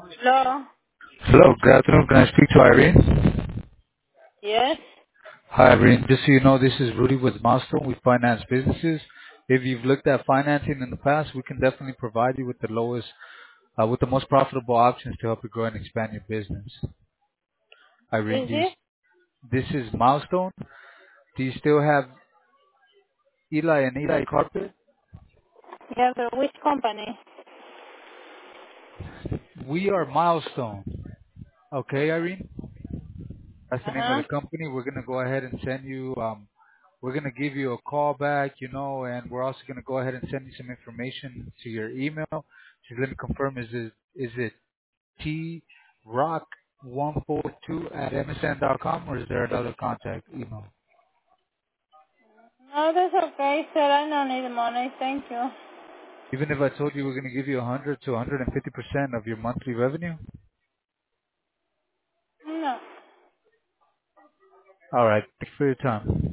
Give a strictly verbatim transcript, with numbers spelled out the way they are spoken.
Hello. Hello, good afternoon. Can I speak to Irene? Yes. Hi, Irene. Just so you know, this is Rudy with Milestone. We finance businesses. If you've looked at financing in the past, we can definitely provide you with the lowest, uh, with the most profitable options to help you grow and expand your business. Who Irene, is do you, it? this is Milestone. Do you still have Eli and Eli Carpet? Yeah, but which company? We are Milestone. Okay, Irene? That's the Uh name of huh. the company. We're going to go ahead and send you, um, we're going to give you a call back, you know, and we're also going to go ahead and send you some information to your email. Just let me confirm, is it, is it T rock one four two at M S N dot com or is there another contact email? No, that's okay, sir. I don't need money. Thank you. Even if I told you we're going to give you one hundred to one hundred fifty percent of your monthly revenue? No. All right. Thanks for your time.